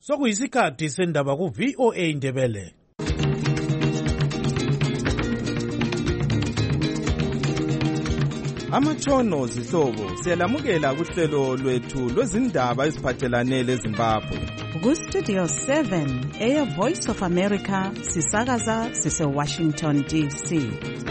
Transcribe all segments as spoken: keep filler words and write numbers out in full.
Sokuyisikhathi sendaba ku V O A Ndebele. Amatshono zihlobo siyalamukela kuhlelo lwethu lwezindaba eziphathelane leZimbabwe. Ku Studio seven eya Voice of America sisakaza sise Washington D C.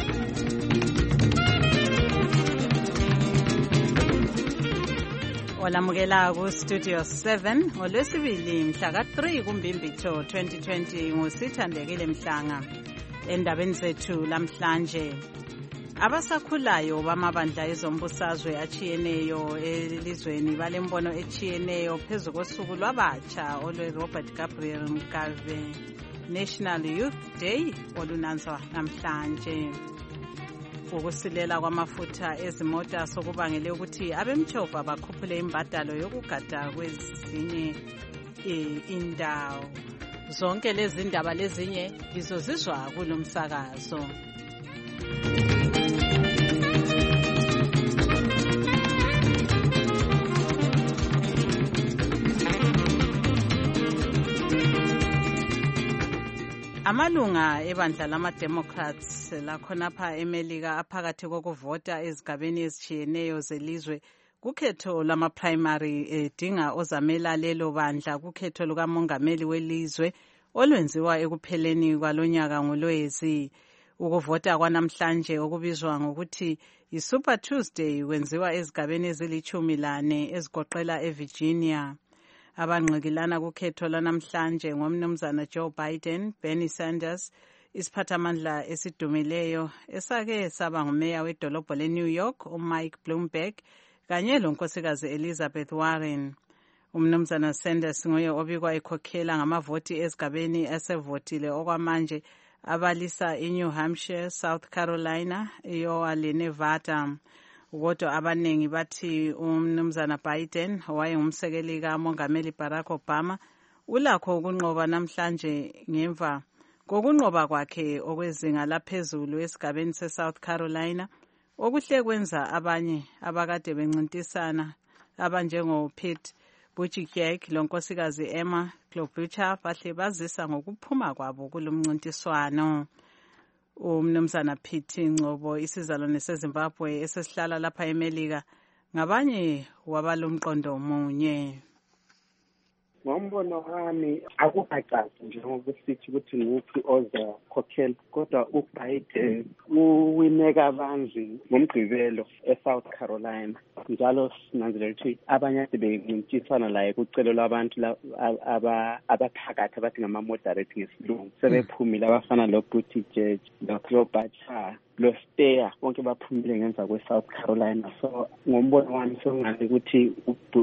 Olamukela ku Studio seven olwesibili mhla ka three kuMbimbithi twenty twenty ngosithandekile Mhlanga. Endabeni zethu lamhlanje, abasakhulayo bamabandla ezombusazwe achiyeneyo elizweni balembono echiyeneyo phezu kosuku lwabatsha olwe Robert Gabriel Mugabe National Youth Day olunanzwa namhlanje. Ukusilela kwamafutha ezimota sokubangele ukuthi abemtshova bakhuphule imbadalo yokugada kwezinye indawo. Zonke lezi ndaba lezinye izozizwa kulomsakazo. Amalunga ebandla lama-Democrats lakhonapha eMelika aphakathi kokuvota ezigabeni ezitshiyeneyo zelizwe kukhetho lama-primary edinga ozamela lelo bandla kukhetho lukamongameli welizwe olwenziwa ekupheleni kwalonyaka ngoLwezi. Ukuvota kwanamhlanje okubizwa ngokuthi yi-Super Tuesday kwenziwa ezigabeni ezilithumi lane ezigoqela eVirginia. Abangqikilana kukhetho lanamhlanje ngomnumzana Joe Biden, Bernie Sanders, isiphathamandla esidumileyo esake saba ngumeya wedolobho leNew York, uMike Bloomberg, kanye lonkosikazi Elizabeth Warren. Umnumzana Sanders nguye obikwa ekhokhela ngamavoti ezigabeni asevotile okwamanje abalisa iNew Hampshire, South Carolina, Iowa leNevada. Kodwa abanengi bathi umnumzana Biden wayengumsekeli kamongameli Barack Obama ulakho ukunqoba namhlanje ngemva kokunqoba kwakhe okwezinga laphezulu esigabeni seSouth Carolina okuhle kwenza abanye abakade bencintisana abanjengo Pete Buttigieg lonkosikazi Emma Klobuchar bahle bazisa ngokuphuma kwabo kulomncintiswano. Umnumzana Pete Ngcobo isizalwane seZimbabwe esesihlala lapha eMelika ngabanye wabalomqondo munye. Ngombono wami akucaci njengokusithi ukuthi nguphi ozakhokhela, kodwa uBiden uwineka abanzi ngomgqibelo eSouth Carolina. Njalo sinanzelela ukuthi abanye ade bencintisana la kucelo labantu abaphakathi abathi ngama-moderate ngesilungu sebephumile abafana loButtigieg, loKlobuchar, loSteyer, bonke baphumile ngemva kweSouth Carolina. So ngombono wami sokungani ukuthi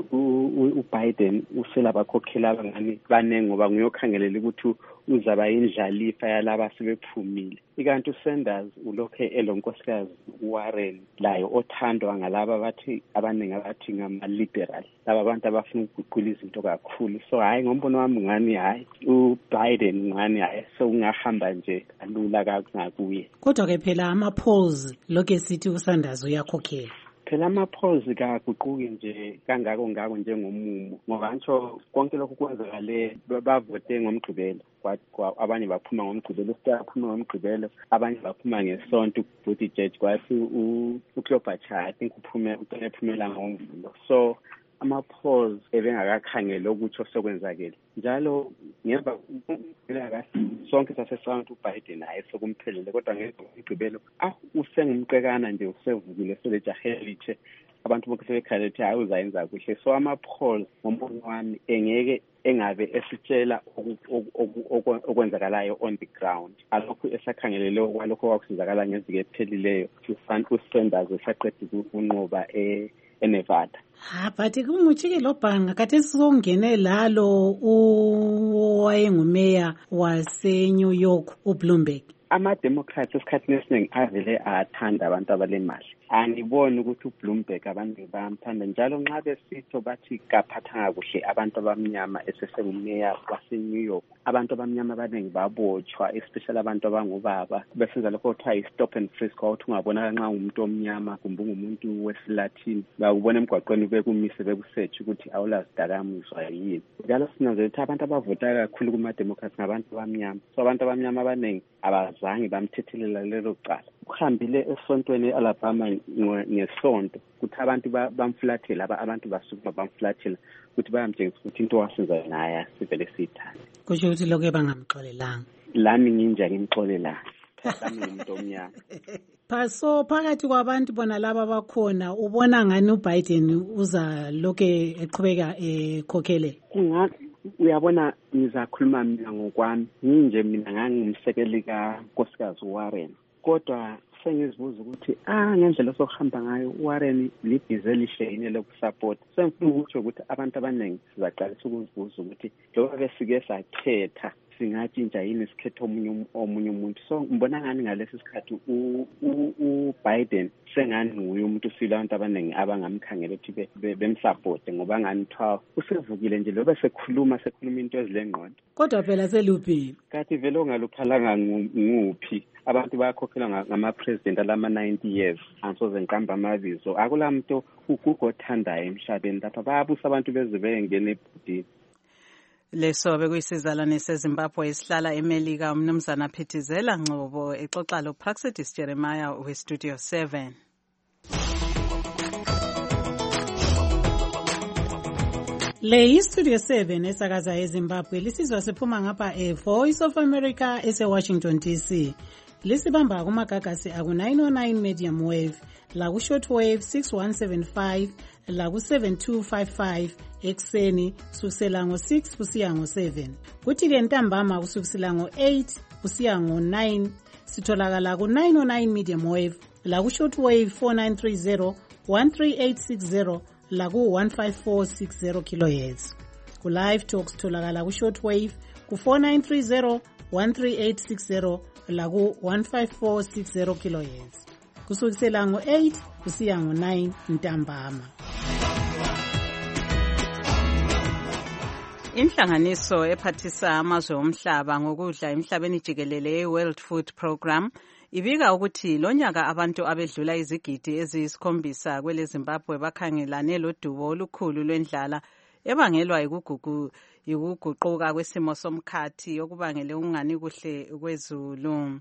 uBiden uselabakhokhela abangani banenge ngoba ngiyokhangelela ukuthi uzaba indlalifa yalaba sebephumile. Ikanti uSanders ulokhe elonkosikazi Warren layo othandwa ngalaba bathi abaningi abathi ngama-liberal, laba abantu abafuna ukuguqula izinto kakhulu. So hayi ngombono wami ngani hayi uBiden ngani hayi so ungahamba nje kalula kangakuye. Kodwa ke phela ama-polls lokho sithi uSanders uyakhokhela. Phela ama-polls kaguquki nje kangako ngako njengomumo ngoba ngisho konke lokho kwenzakale bavote ngomgqibelo abanye baphuma ngomgqibelo siyaphuma ngomgqibelo abanye baphuma ngesonto uButtigieg kwathi uKlobuchar I think uphume uphumela ngomvulo. So ama-polls ebengakakhangela ukuthi osokwenzakele njalo ngemva sonke sasesonto uBiden hayi sokumphelele kodwa ngemva ngomgqibelo ah usengumqekana nje usevukile selejahelithi abantu bonke sebekhaleti hayi uzayenza kuhle. So ama-polls ngombono wami engeke engabe esitshela okwenzakalayo on the ground, alokhu esakhangelele okwalokho kwakusizakala ngezike ephelileyo uSanders esaqeda ukunqoba e eNevada. Ha but kumuchike lobhanga kade sizongene lalo owayengumeya wase New York uBloomberg. ama-Democrats esikhathini esiningi avele athanda abantu abalemali. Angiboni ukuthi uBloomberg abantu bayamthanda njalo nxa besitho bathi kaphathanga kuhle abantu abamnyama esesengumeya wase-New York. Abantu abamnyama abaningi babotshwa, especially abantu abangubaba. Besenza lokho kuthiwa yi-stop and frisk, ukuthi ungabona nxa umuntu omnyama kumbe ungumuntu wesilathini bakubona emgwaqweni bekumise bekusearch ukuthi awulazidakamizwa yini. Njalo sinanzela ukuthi abantu abavota kakhulu kuma-Democrats ngabantu abamnyama. So abantu abamnyama abaningi abazange bamthethelela lelo cala. Uhambile esontweni e-Alabama ngesonto ukuthi abantu bamfulathela, abantu basukuma bamfulathela ukuthi bayamtshengisa ukuthi into wasenzayo naye sivele siyithanda. Kusho ukuthi lokho bangamxolelanga. Lami nginja ngimxolelanga. Lami ngumuntu omnyama. Phaso phakathi kwabantu bona laba bakhona ubona ngani uBiden uza lokho eqhubeka ekhokhele? Kunga uyabona ngizakhuluma mina ngokwami. Nginje mina ngangumsekeli kaNkosikazi Warren. Kodwa sengizibuza ukuthi ah ngendlela sokuhamba ngayo Warren libhize lisheyine lokusupport. Sengifuna ukuthi ukuthi abantu abaningi sizaqalisa ukuzibuza ukuthi lokho besike sakhetha singatshintsha yini sikhetha omunye omunye umuntu. So ngibona ngani ngalesi sikhathi uBiden sengani nguye umuntu sile abantu abaningi abangamkhangela ukuthi bemsupport ngoba ngani twelve usevukile nje lobe sekhuluma sekhuluma into ezilengqondo. Kodwa phela seluphile. Kathi vele ongaluphalanga nguphi abantu bayakhokhela ngama-president alama ninety years ansoze ngiqamba amabizo. Akulamuntu ukugothandayo emhlabeni lapha bayabusa abantu bezibe ngene ebhodini. Leso bekuyisizalwane seZimbabwe esihlala eMelika umnumzana Phithizela Ngcobo exoxa lo Praxedis Jeremiah we Studio seven. Le iStudio seven esakaza eZimbabwe lisizwa siphuma ngapha eVoice of America ese-Washington D C. Lisibamba kumagagasi aku nine oh nine medium wave, la ku shortwave six one seven five, la ku seven two five five ekseni kusukela ngo six kusiya ngo seven. Kuthi ke ntambama kusukela ngo eight kusiya ngo nine sitholakala ku nine oh nine medium wave, la ku shortwave four nine three zero, one three eight six zero, la ku one five four six zero kilohertz. Ku live talks tholakala ku shortwave ku four nine three zero, one three eight six zero, la ku one five four six zero kilohertz. Kusukela ngo eight kusiya ngo nine ntambama. Inhlanganiso ephathisa amazwe omhlaba ngokudla emhlabeni jikelele World Food Program ibika ukuthi lonyaka abantu abedlula izigidi eziyisikhombisa kwele Zimbabwe bakhangelane lodubo olukhulu lwendlala ebangelwa ikugugu ikuguquka kwesimo somkhathi okubangele ukungani kuhle kwezulu.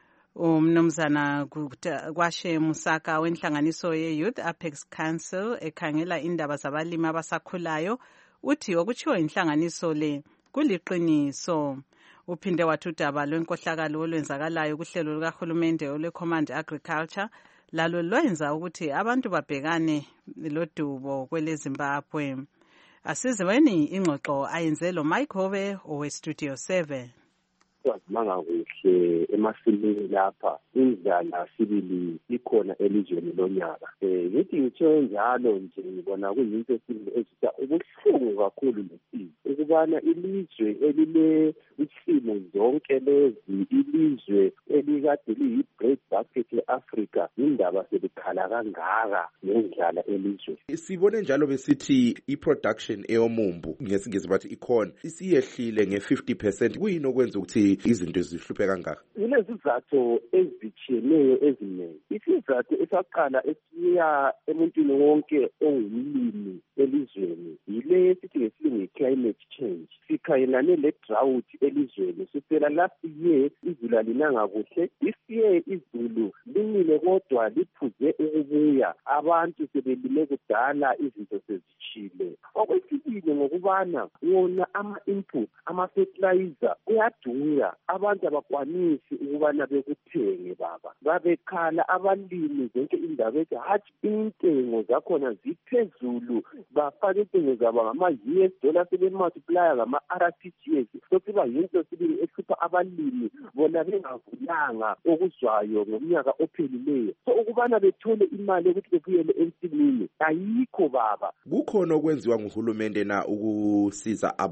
Umnumzana Kwashe Musaka wenhlanganiso ye-Youth Apex Council ekhangela indaba zabalimi abasakhulayo uthi okutshiwo inhlanganiso le kuliqiniso. Uphinde wathi udaba lwenkohlakalo olwenzakalayo kuhlelo lukahulumende olwe-Command Agriculture lalo lwenza ukuthi abantu babhekane lodubo kwele Zimbabwe. Asizweni ingxoxo ayenze lo Mike Hobe owe Studio seven. Kwazimanga kuhle emasimini lapha indlala sibili ikhona elizweni lonyaka. Eh ngithi ngitsho njalo nje ngibona kuyinto esibili ezitha ubuhlungu kakhulu lesizwe ukubana ilizwe elile isimo zonke lezi ilizwe elikade liyi-bread basket e-Africa indaba sebikhala kangaka ngendlala elizwe. Sibone njalo besithi i-production eyomumbu ngesingisi bathi ikhona isiyehlile nge-fifty percent. Kuyini okwenza ukuthi izinto zihluphe kangaka? Kulezizathu ezitshiyeneyo eziningi. Isizathu esaqala esiya emuntwini wonke ongumlimi elizweni yile esithi ngesilungu climate change. Sikhayelane le drought elizweni sisela last year izulu alinanga kuhle, this year izulu linile kodwa liphuze ukubuya, abantu sebelime kudala izinto sezitshile. Okwesibili ngokubana wona ama-input ama-fertilizer uyadura, abantu abakwanisi ukubana bekuthenge baba. Babekhala abalimi zonke indaba ethi hathi intengo zakhona ziphezulu, bafaka intengo zabo ngama-U S dollar sebemultiplya ngama-R T G S. Sokuba yinto sibili ehlupha abalimi bona bengavulanga okuzwayo ngomnyaka ophelileyo. So ukubana bethole imali ukuthi bebuyele ensimini ayikho baba. Kukhona okwenziwa nguhulumende na ukusiza abalimi?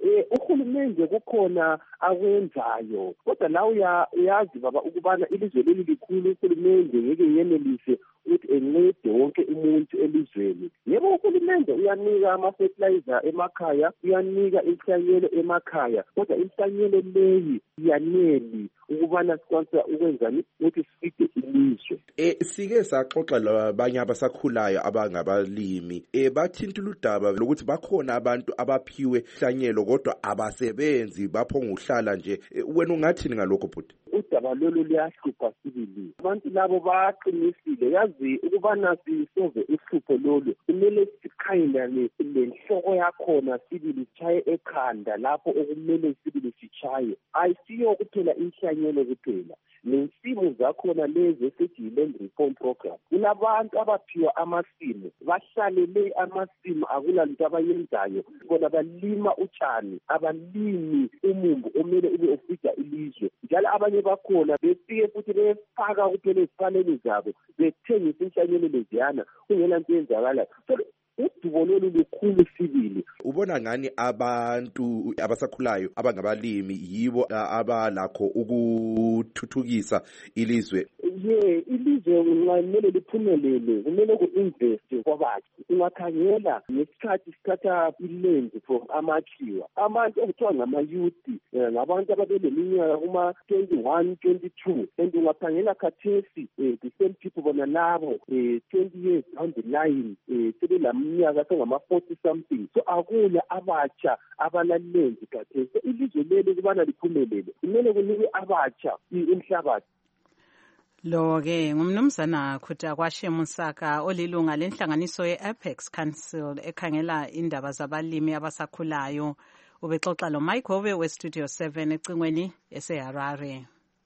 eh uhulumende kukhona akwenzayo kodwa la uyazi baba ukubana ilizwe leli likhulu uhulumende ngeke yenelise ukuthi encede wonke umuntu elizweni. Yebo uhulumende uyanika ama-fertilizer emakhaya, uyanika inhlanyelo emakhaya kodwa inhlanyelo leyi yaneli ukubana sikwanisa ukwenzani ukuthi sifide ilizwe. Eh sike saxoxa labanye abasakhulayo abangabalimi eh bathinta udaba lokuthi bakhona abantu abaphiwe hlanyelo kodwa abasebenzi baphonga uhlala nje. Wena ungathini ngalokho bhuti? Udaba lolu liyahlupha sibili. Abantu labo baqinisile yazi ukubana sisolve uhlupho lolu kumele sikhayelane lenhloko yakhona sibili sichaye ekhanda lapho okumele sibili sichaye. Ayisiyo kuphela inhlanyelo kuphela. Nesimo zakhona lezi esithi land reform program. Kunabantu abaphiwa amasimu bahlalele amasimu akulanto abayenzayo bona balima utshani abalimi umumbu omele ube ofika ilizwe njalo abanye bakhona befike futhi befaka kuphela eziphaleni zabo bethengisa inhlanyelo leziyana kungena nto yenzakala. So udubo lolu lukhulu sibili. Ubona ngani abantu abasakhulayo abangabalimi yibo abalakho ukuthuthukisa ilizwe? Ye ilizwe kumele liphumelele kumele ku-invest kwabantu. Ungakhangela ngesikhathi sithatha iland from amakhiwa abantu okuthiwa ngama-youth ngabantu ababeleminyaka kuma twenty-one twenty-two and ungakhangela khathesi the same people bona labo twenty years down the line sebelaminyaka sengama-forty something. So akula abatsha abalalenzi khathesi. So ilizwe leli kubana liphumelele kumele kunike abatsha umhlabathi. Lo-ke ngumnumzana Khutakwashe Musaka olilunga lenhlanganiso ye-Apex Council ekhangela indaba zabalimi abasakhulayo. Ubexoxa lo Mike Hove we-Studio seven ecingweni eseHarare.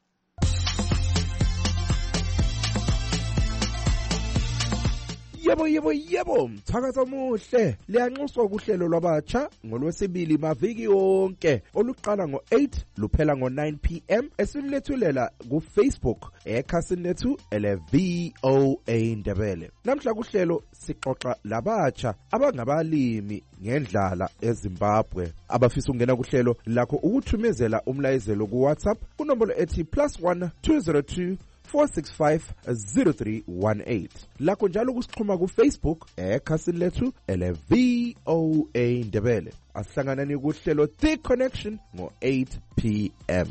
Yebo yebo yebo mthakazo omuhle liyanxuswa kuhlelo lwabatsha ngolwesibili maviki yonke oluqala ngo eight luphela ngo nine p m esimlethulela ku Facebook ekhasini lethu ele V O A Ndebele. Namhla kuhlelo sixoxa labatsha abangabalimi ngendlala eZimbabwe abafisa ukungena kuhlelo lakho ukuthumezela umlayezelo ku WhatsApp kunombolo ethi plus one two zero two four six five zero three one eight. Lakho njalo kusixhuma ku Facebook ekhasini lethu ele V O A Ndebele. Asihlanganani kuhlelo The Connection ngo eight p m.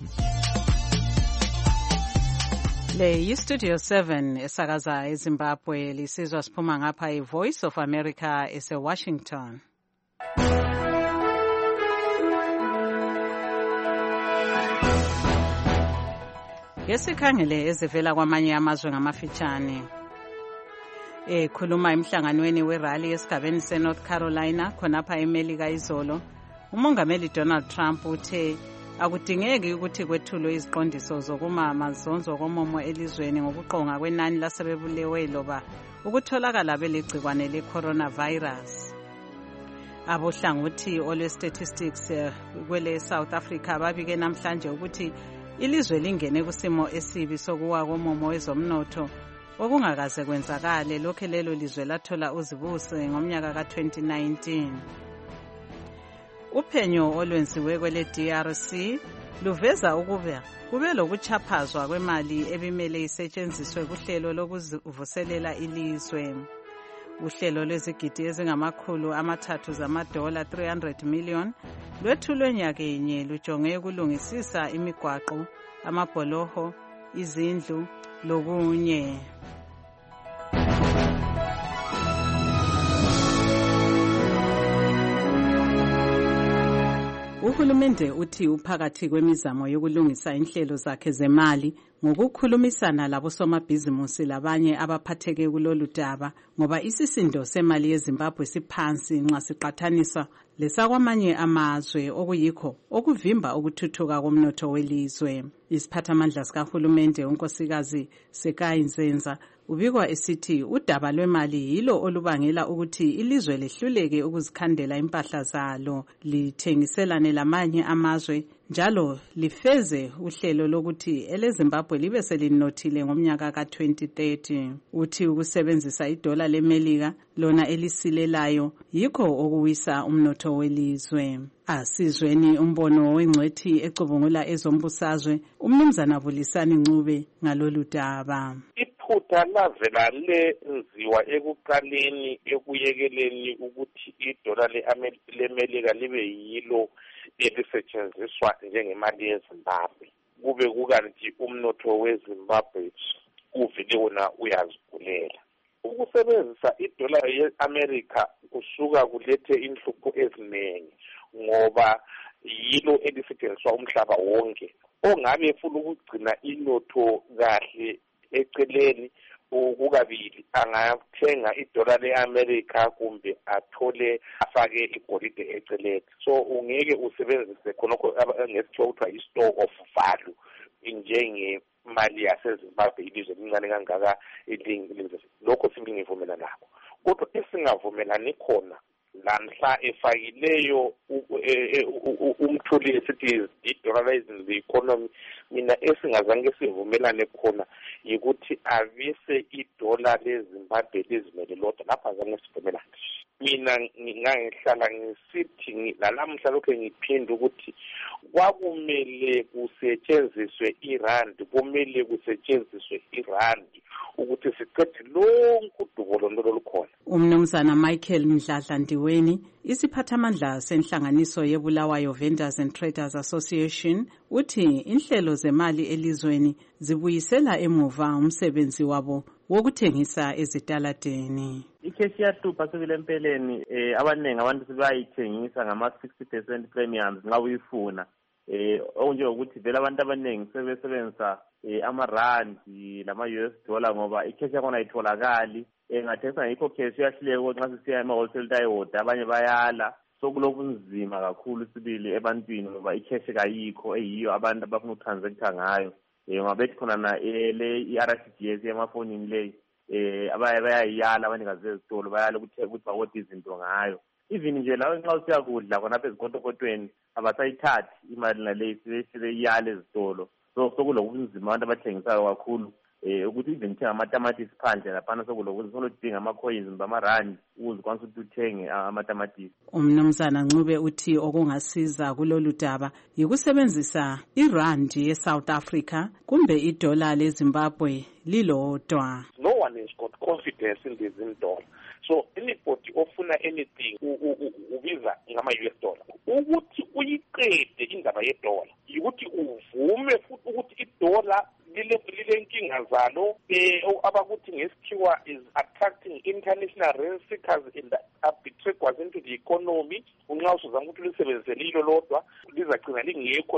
Le yi-Studio seven esakaza eZimbabwe lisizwa siphuma ngapha i-Voice of America ese-Washington. Ngesikhangele ezivela kwamanye amazwe ngamafitshane. Ekhuluma emhlanganweni we-rally esigabeni se-North Carolina khonapha eMelika izolo, umongameli Donald Trump uthe akudingeki ukuthi kwethulwe iziqondiso zokuma amazonzo komomo elizweni ngokuqonga kwenani lasebebulewe loba ukutholakala belegcikwane le-coronavirus. Abohlangothi olwe-statistics kwele South Africa babike namhlanje ukuthi ilizwe lingene kusimo esibi sokuwa komomo wezomnotho okungakaze kwenzakale lokho lelo lizwe lathola uzibuse ngomnyaka ka twenty nineteen. Uphenyo olwenziwe kwele D R C luveza ukuba kube lokuchaphazwa kwemali ebimele isetshenziswe kuhlelo lokuvuselela ilizwe. Uhlelo lwezigidi ezingamakhulu amathathu zamadola three hundred million lwethulwe nyakenye lujonge ukulungisisa imigwaqo, amabholoho, izindlu lokunye. Uhulumende uthi uphakathi kwemizamo yokulungisa inhlelo zakhe zemali ngokukhulumisana labosomabhizimusi labanye abaphatheke kulolu daba ngoba isisindo semali yeZimbabwe siphansi nxa siqathaniswa lesakwamanye amazwe okuyikho okuvimba ukuthuthuka komnotho welizwe. Isiphathamandla sikahulumende unkosikazi Sekayi Nzenza ubikwa esithi udaba lwemali yilo olubangela ukuthi ilizwe lehluleke ukuzikhandela impahla zalo lithengiselane lamanye amazwe njalo lifeze uhlelo lokuthi eleZimbabwe libe selinothile ngomnyaka ka twenty thirty. Uthi ukusebenzisa idola leMelika lona elisilelayo yikho okuwisa umnotho welizwe. Asizweni umbono wengcwethi ecubungula ezombusazwe umnumzana Bulisani Ncube ngalolu daba. Iphutha lavela lenziwa ekuqaleni ekuyekeleni ukuthi idola leMelika libe yilo elisetshenziswa njengemali yeZimbabwe. Kube kukanti umnotho weZimbabwe uvele wona uyazigulela. Ukusebenzisa idola ye-America kusuka kulethe inhlupho eziningi ngoba yilo elisetshenziswa umhlaba wonke. Ongabe ufuna ukugcina inotho kahle eceleni ukukabili angathenga idola le-America kumbe athole afake igolide eceleni. So ungeke usebenzise khonokho ngesithiwa kuthiwa i-store of value njengemali yaseZimbabwe ilizwe lincane kangaka ilizwe. Lokho singivumela nakho. Kodwa esingavumelani khona lamhla efakileyo umthuli esithi i-dollarizing the economy, mina esingazange sivumelane khona yikuthi avise idola leZimbabwe lizimele lodwa. Lapha azange sivumelane. Mina ngingahlala ngisithi lalamhla lokho ngiphinda ukuthi kwakumele kusetshenziswe irandi, kumele kusetshenziswe irandi ukuthi siqede lonke udubo lolukhona. Umnumzana Michael Mdladla Ndiweni, isiphathamandla senhlanganiso yeBulawayo Vendors and Traders Association, uthi inhlelo zemali elizweni zibuyisela emuva umsebenzi wabo wokuthengisa ezitaladeni. Ikheshi yahlupha sibile empeleni eh abanengi abantu sebayithengisa ngama sixty percent premiums nxa uyifuna. Eh okunjengokuthi vele abantu abanengi sebesebenzisa amarandi lama U S dollar ngoba ikheshi yakona ayitholakali. Engathengisa ngikho kheshi yahluleke nxa sisiya ema wholesale tayoda abanye bayala. Sokulobunzima kakhulu sibili ebantwini ngoba ikheshi kayikho eyiyo abantu abafuna ukutransact ngayo. Eh ngabethi khona na le I R T G S emafonini le eh abaye bayayala abanikazi bezitolo bayala ukuthi ukuthi bawothi izinto ngayo. Even nje lawo nxa usiya kudla khona apha ezikotokotweni abasayithathi imali nale sebeyiyala ezitolo. So sokulobunzima abantu abathengisayo kakhulu eh ukuthi even thenga amatamatisi phandle lapha sokulobunzima solodinga ama coins bamarandi ukuze kwanise ukuthi uthenge amatamatisi. Umnumzana Ncube uthi okungasiza kulolu daba yikusebenzisa irandi ye-South Africa kumbe idola leZimbabwe lilodwa. No one has got confidence in this dollar. So anybody ofuna anything ubiza ngama U S dollar. Ukuthi uyiqede indaba yedola ukuthi uvume futhi ukuthi idola lile lile inkinga zalo eh abakuthi ngesikhiwa is attracting international rent seekers in the arbitrage into the economy. Unxa usuzama ukuthi lisebenzise lilo lodwa lizagcina lingekho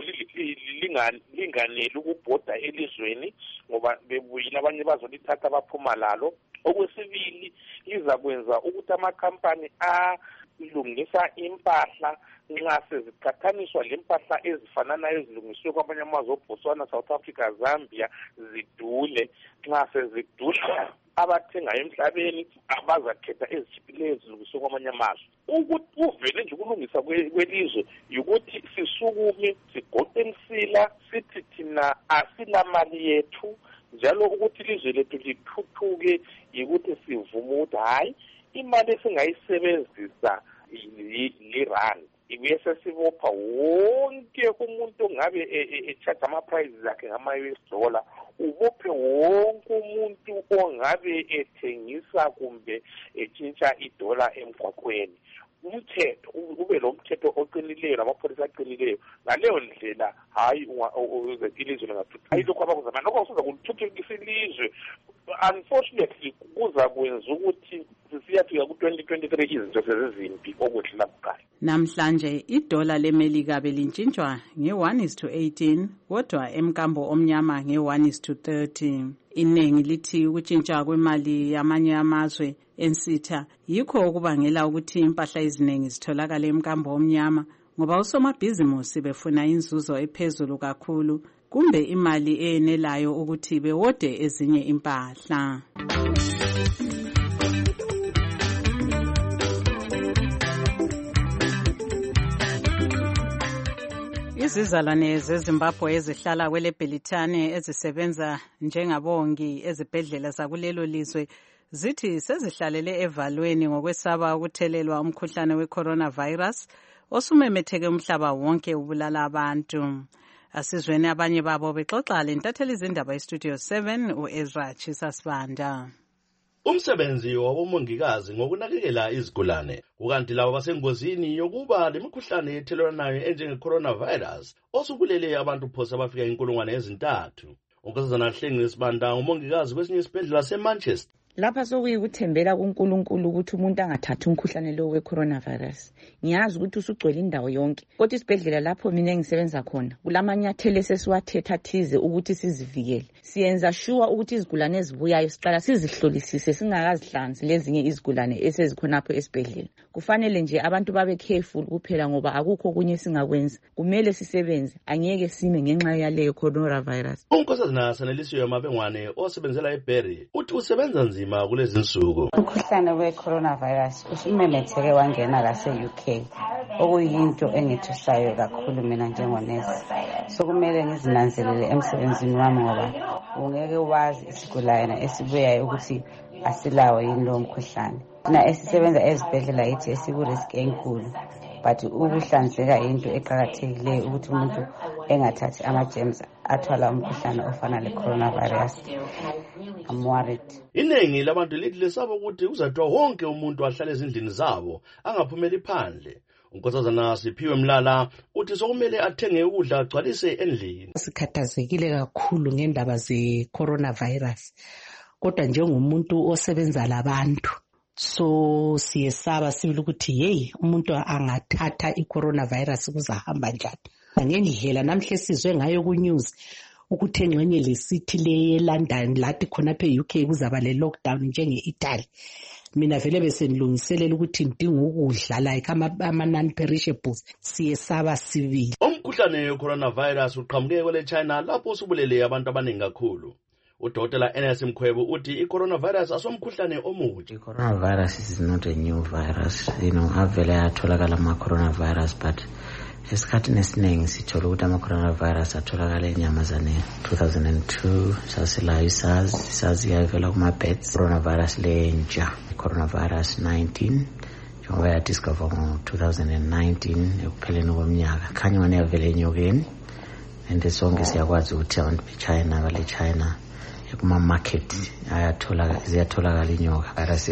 linganeli ukubhoda elizweni ngoba bebuyile abanye bazolithatha baphuma lalo. Okwesibili izakwenza ukuthi amakhampani alungisa impahla nxa seziqhathaniswa lempahla ezifanana ezilungiswe kwamanye amazwe oBotswana, South Africa, Zambia zidule. Nxa sezidula abathenga emhlabeni abazakhetha ezitshiphileyo ezilungiswe kwamanye amazwe. Ukuthi uvele nje ukulungisa kwelizwe ukuthi sisukume sigoqe emsila sithi thina asilamali yethu njalo ukuthi ilizwe lethu lithuthuke yikuthi sivume ukuthi hayi imali esingayisebenzisa lirandi ibuye sesibopha wonke umuntu ongabe echarge ama-prices akhe ngama-U S dollar, ubophe wonke umuntu ongabe ethengisa kumbe etshintsha idola emgwaqweni. Umthetho ube lo mthetho oqinileyo namapholisa aqinileyo ngaleyo ndlela hayi ilizwe lingathuthuka. Hayi lokho abakuzama lokho kusuza kuthuthukisa ilizwe. Unfortunately kuza kwenza ukuthi sisiyafika ku twenty twenty-three izinto sezizimbi okwedlula kuqala. Namhlanje idola leMelika belintshintshwa nge-one is to eighteen kodwa emkambo omnyama nge-one is to thirty. Iningi lithi ukutshintsha kwemali yamanye amazwe ensitha yikho okubangela ukuthi impahla eziningi zitholakala emkambo omnyama ngoba usomabhizimusi befuna inzuzo ephezulu kakhulu kumbe imali eyenelayo ukuthi bewode ezinye impahla. Izizalwane zeZimbabwe ezihlala kwele Bhelithane ezisebenza njengabongi ezibhedlela zakulelo lizwe zithi sezihlalele evalweni ngokwesaba ukuthelelwa umkhuhlane we-coronavirus osumemetheke umhlaba wonke ubulala abantu. Asizweni abanye babo bexoxa lentatheli izindaba eStudio seven u-Ezra Chisasibanda. Umsebenzi wabomongikazi ngokunakekela izigulane ukanti labo basengozini yokuba lemikhuhlane ethelelwanayo enjenge-coronavirus osubulele abantu phosa abafika inkulungwane ezintathu. Unkosazana Hlengile Sibanda ngumongikazi kwesinye isibhedlela seManchester. Lapha sokuyikuthembela kuNkulunkulu ukuthi umuntu angathathi umkhuhlane lo we-coronavirus. Ngiyazi ukuthi usugcwele indawo yonke. Kodwa isibhedlela lapho mina engisebenza khona kulamanyathelo esesiwathetha thize ukuthi sizivikele. Siyenza sure ukuthi izigulane ezibuyayo siqala sizihlolisise singakazihlanzi lezinye izigulane esezikhonapho esibhedlela. Kufanele nje abantu babe careful kuphela ngoba akukho kunye singakwenza. Kumele sisebenze, angeke sime ngenxa yaleyo coronavirus. Unkosazana Sanelisiwe Mabengwane osebenzela eBerry uthi usebenza nzima kulezi nsuku. Umkhuhlane we-coronavirus usumemetheke wangena lase-U K okuyinto engithusayo kakhulu mina njengonesi. So kumele ngizinanzelele emsebenzini wami ngoba ungeke wazi isigulane esibuyayo ukuthi asilawo yini lo mkhuhlane. Na esisebenza ezibhedlela yithi esikurisk enkulu but ukuhlanzeka into eqhakathekileyo ukuthi umuntu engathathi ama-germs athwala umkhuhlane ofana le-coronavirus. I'm worried. Iningi labantu lithi lesaba ukuthi uzathiwa wonke umuntu ahlale ezindlini zabo angaphumeli phandle. Unkosazana Siphiwe Mlala uthi sokumele athenge ukudla agcwalise endlini. Sikhathazekile kakhulu ngendaba ze-coronavirus. Kodwa njengomuntu osebenza labantu so siyesaba sibili ukuthi hey umuntu angathatha i-coronavirus kuzahamba njani. Ngendlela namhle sizwe ngayo ku-news ukuthi engxenye lesithi le London lathi khonapha e-U K kuzaba le lockdown njenge-Italy. Mina vele besenilungiselela ukuthi ngidinga ukudla like ama non-perishables siyesaba sibili. Umkhuhlane we-coronavirus uqhamuke kwele China lapho usubulele abantu abaningi kakhulu. Udokotela N S Mkhwebo uthi i-coronavirus asomkhuhlane omutsha. Coronavirus is not a new virus. You know, avele atholakala ama-coronavirus but esikhathini esiningi sithola ukuthi ama-coronavirus atholakala enyamazaneni. two thousand two sasilayo isazi isazi yavela kuma-bats. Coronavirus lentsha coronavirus nineteen njengoba yadiscover ngo two thousand nineteen ekupheleni komnyaka. Khanya ngani yavela enyokeni and sonke siyakwazi ukuthi abantu beChina bale China kuma-market ayathola ziyatholakala inyoka virus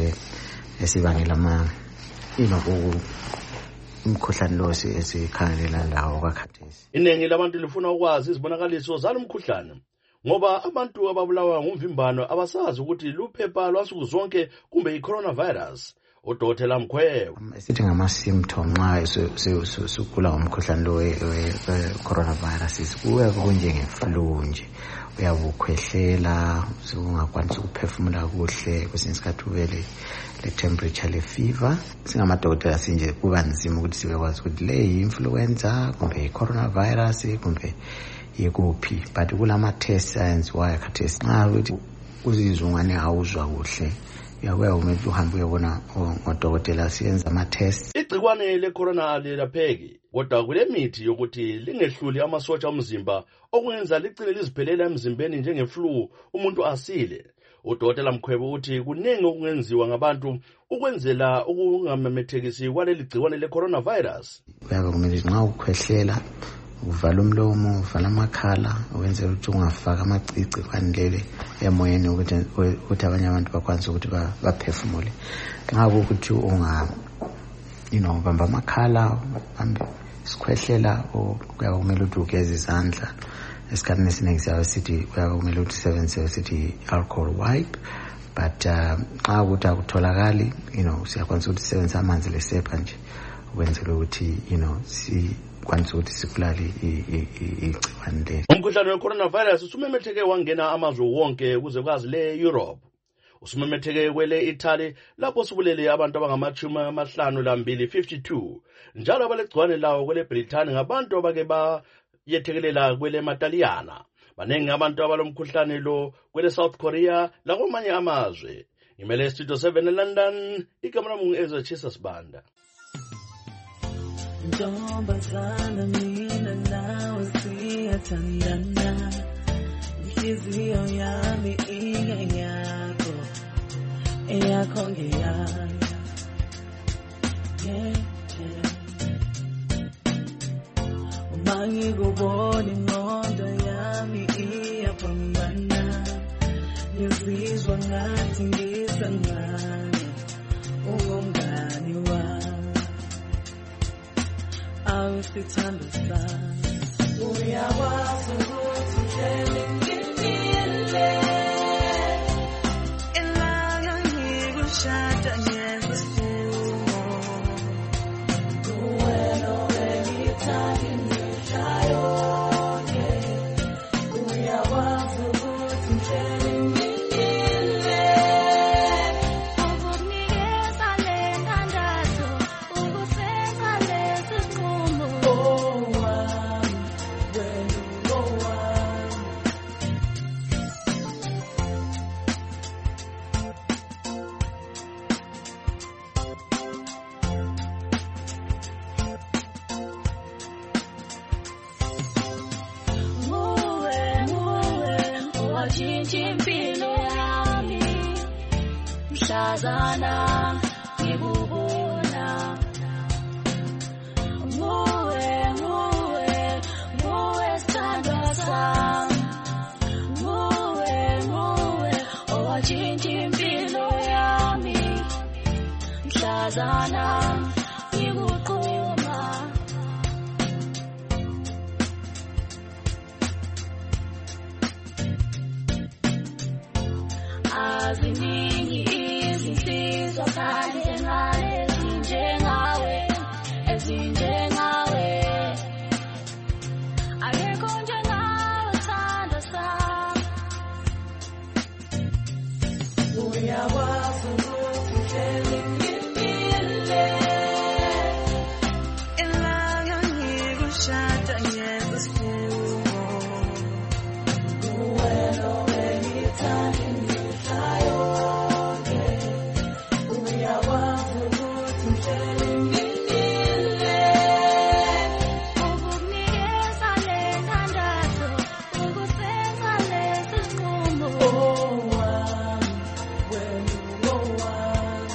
esibangela ama you know umkhuhlane lo esikhangelela lawo kwakhathesi. Iningi labantu lifuna ukwazi izibonakaliso zalo mkhuhlane ngoba abantu ababulawa ngumvimbano abasazi ukuthi luphepha lwasuku zonke kumbe i-coronavirus. Udokotela Mkhwebo sithi ngama-symptom nxa sugula ngomkhuhlane lo we-coronavirus kuya kunjenge-flu nje. Uyabe ukhwehlela ungakwanisi ukuphefumula kuhle kwesinye isikhathi uvele le-temperature le-fever. Singamadokotela sinje kuba nzima ukuthi sibekwazi ukuthi le yi-influenza kumbe i-coronavirus kumbe yikuphi but kulama-test ayenziwayo khathesi. Nxa ukuthi uzizwa ungani awuzwa kuhle uyakuya umuntu uhambe uyobona ngodokotela siyenza ama-test. Igcikwane le-corona alelapheki kodwa kule mithi yokuthi lingehluli amasotsha omzimba okwenza ligcine liziphelela emzimbeni njenge-flu umuntu asile. Udokotela Mkhwebo uthi kuningi okungenziwa ngabantu ukwenzela ukungamemethekisi kwaleli gcikwane le-coronavirus. Kuyabe kumele nxa ukhwehlela uvala umlomo uvala amakhala ukwenzela ukuthi ungafaka amacici kwanilele emoyeni ukuthi abanye abantu bakwanise ukuthi baphefumule. Nxa ukuthi unga you know bamba amakhala bambe sikhwehlela kuyabe kumele ukuthi ugeze izandla. Esikhathini esiningi siyabe sithi kuyabe kumele ukuthi usebenzise sithi alcohol wipe but nxa ukuthi akutholakali you know siyakwanisa ukuthi sisebenzise amanzi lesepha nje ukwenzela ukuthi you know si kwanisa ukuthi sibulale igciwane leli. Umkhuhlane we-coronavirus usumemetheke wangena amazwe wonke kuze kwazi le-Europe. Usumemetheke kwele Italy lapho subulele abantu abangamachumi amahlanu lambili fifty-two njalo abalegcwane lawo kwele Britain ngabantu abake ba yethekelela kwele mataliyana. Baningi abantu abalomkhuhlane lo kwele South Korea lakwamanye amazwe. Ngimele Studio seven eLondon, igama lami ngu-Ezra Jesus Banda. Ntombazana mina nawe siyathandana, inhliziyo yami ingeyakho, eyakho ngeyami. Yeah, yeah. Uma ngikubona ingqondo yami iyapambana, ngizizwa ngathi ngisangane, ungumngani wami. Awusithanda sana, uyakwazi ukuthi uhlele ngimile, ilanga ngikushada ngenza isifungo, kuwena owengithanda imihla yonke, uyakwazi ukuthi uhlele ngimile, ukukunikeza le ntandathu, ukusenza lesi sinqumo. Oh wami, wena ungowami. Nguwe, nguwe, owashintsha impilo yami, mhlazana ngikubona. Nguwe, nguwe, nguwe sithandwa sami, nguwe, nguwe, owashintsha impilo yami, mhlazana ngikuquma. Aziningi izinsizwa kanye ngale ezinjengawe, ezinjengawe. Akekho njengawe sithandwa sami. Uyakwazi ukuthi uhlele ngimile, ilanga ngikushada ngenza isifungo, kuwena owengithanda imihla yonke, uyakwazi ukuthi uhlele ngimile, ukukunikeza le ntandathu, ukusenza lesi sinqumo. Oh wami, wena ungowami.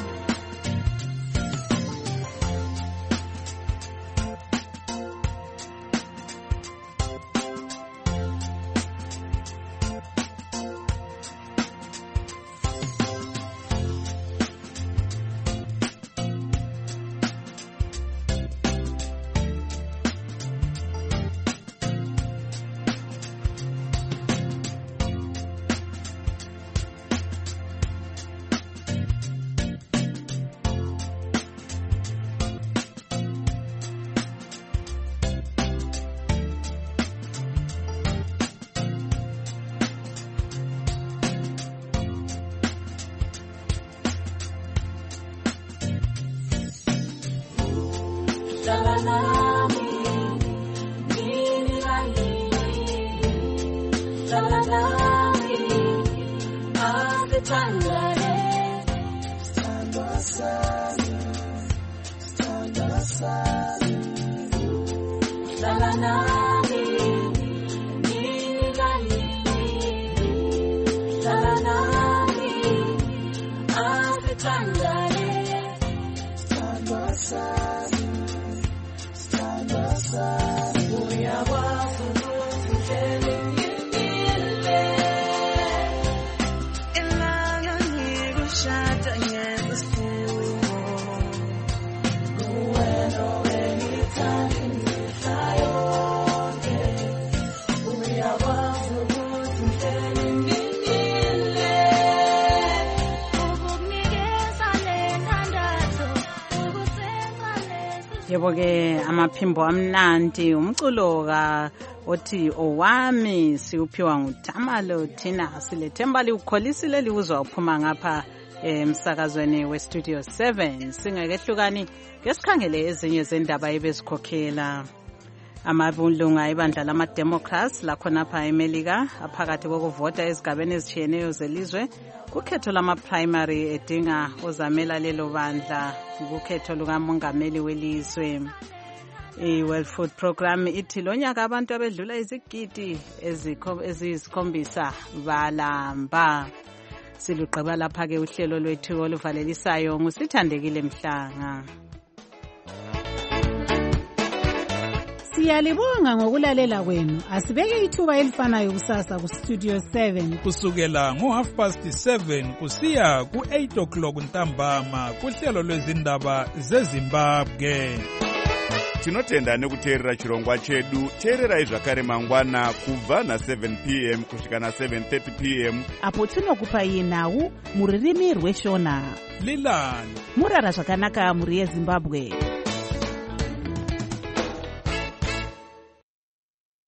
Hlala nami, ngini ngalini, hlala nami, asithandane, sithandwa sami, sithandwa sami. Hlala nami, ngini ngalini, hlala nami, asithandane, sithandwa sami, sithandwa sami. Uyakwazi ukuthi uhlele ngimile, ilanga ngikushada ngenza isifungo, kuwena owengithanda imihla yonke, uyakwazi ukuthi uhlele ngimile, ukukunikeza le ntandathu, ukusenza lesi. Yebo-ke amaphimbo amnandi, umculo ka othi owami siuphiwa nguTamalo Thina. Silethemba liukholisile liuzwa uphuma ngapha emsakazweni weStudio seven. Singakehlukani ngesikhangele ezinye zendaba ebezikhokhela. Amabulunga ebandla lama-Democrats lakhonapha eMelika aphakathi kokuvota ezigabeni ezitshiyeneyo zelizwe kukhetho lama-primary edinga ozamela lelo bandla kukhetho lukamongameli welizwe. I-World Food Program ithi lonyaka abantu abedlula izigidi eziyisikhombisa balamba. Siluqaba lapha-ke uhlelo lwethu oluvalelisayo nguSithandekile Mhlanga. Siyalibonga ngokulalela kwenu. Asibeke ithuba elifanayo kusasa ku Studio seven kusukela ngo half past seven kusiya ku eight o'clock ntambama kuhlelo lwezindaba zeZimbabwe. Tinotenda nekuteerera chirongwa chedu. Teererai zvakare mangwana kubva na seven p m kusvika na seven thirty p m apo tinokupai nhau muririmi rweshona. Lilani murara zvakanaka muri yeZimbabwe.